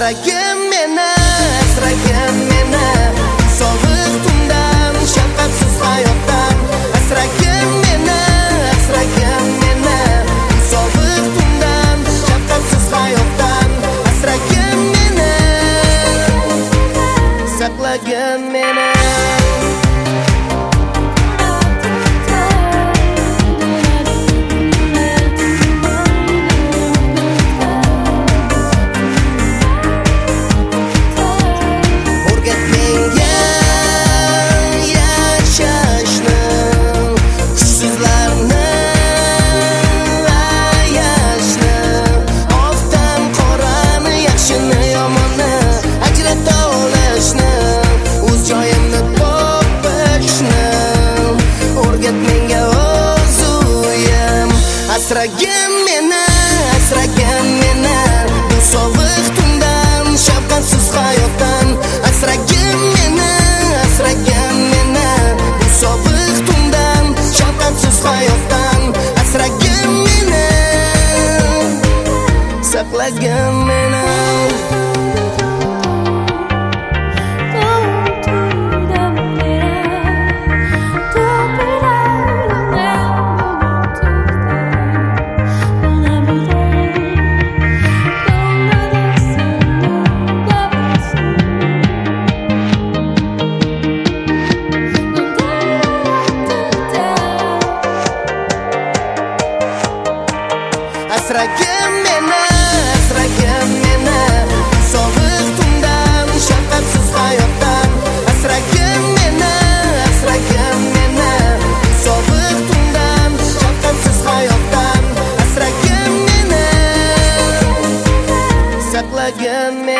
Asragin meni sovuq tundan, shafqatsiz hayotdan. Asragin meni sovuq tundan, shafqatsiz hayotdan. Asragin meni, saqlagin meni. Asragin meni bu sovuq tundan, shafqatsiz hayotdan. Asragin meni bu sovuq tundan, shafqatsiz hayotdan. Asragin meni, saqlagin meni. Asragin meni sovuq tundan, shafqatsiz hayotdan. Asragin meni sovuq tundan, shafqatsiz hayotdan. Asragin meni, saqlagin meni.